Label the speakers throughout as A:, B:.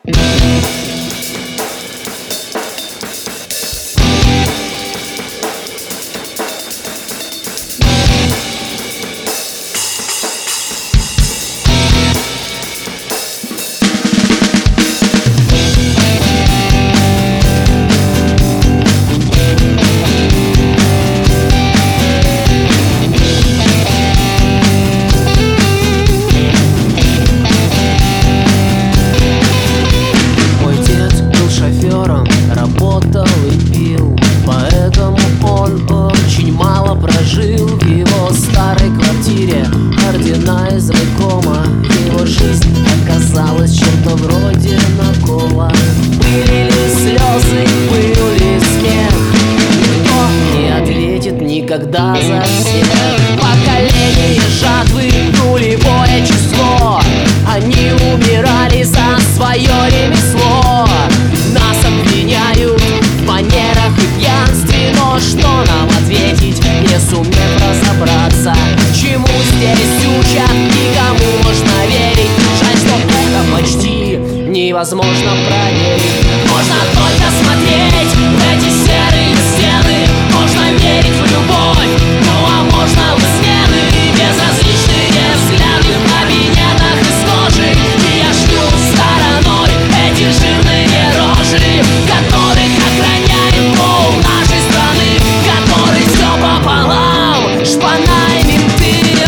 A: Работал и пил, поэтому он очень мало прожил. В его старой квартире ордена из райкома. Его жизнь оказалась чем-то вроде накола. Были ли слезы, был ли смех, никто не ответит никогда за всех. Поколение жатвы, нулевое число, они умирали за свое ремесло. Нас обвиняют в манерах и пьянстве, но что нам ответить, не сумев разобраться? Чему здесь учат и кому можно верить? Жаль, что это почти невозможно проверить. Можно только смотреть в эти серые стены, можно верить в любовь, ну а можно в измены. Безразличные взгляды в кабинетах из кожи, и я жду стороной эти жирные рожи, которых охраняет пол нашей страны, который все пополам, шпана и менты.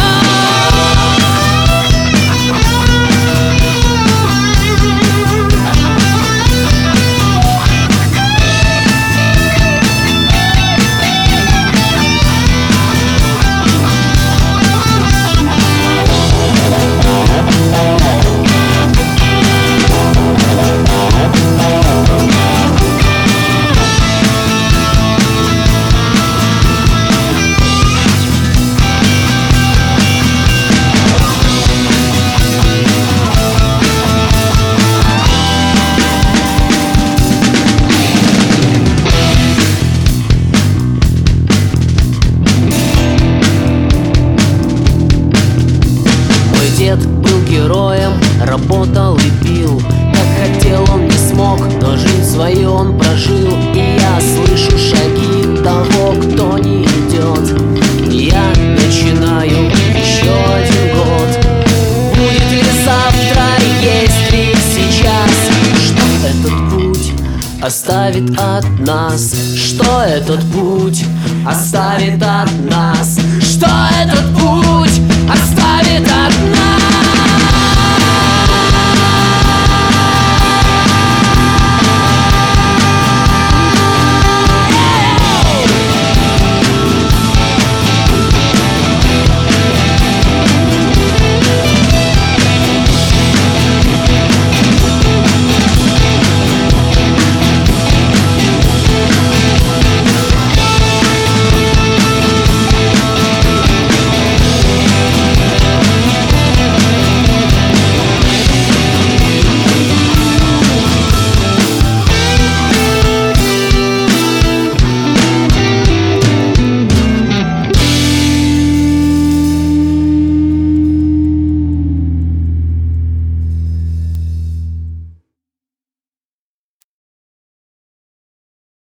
A: Дед был героем, работал и пил. Как хотел, он не смог, но жизнь свою он прожил. И я слышу шаги того, кто не идет. И я начинаю еще один год. Будет ли завтра, есть ли сейчас? Что этот путь оставит от нас? Что этот путь оставит от нас? Что этот путь оставит от нас?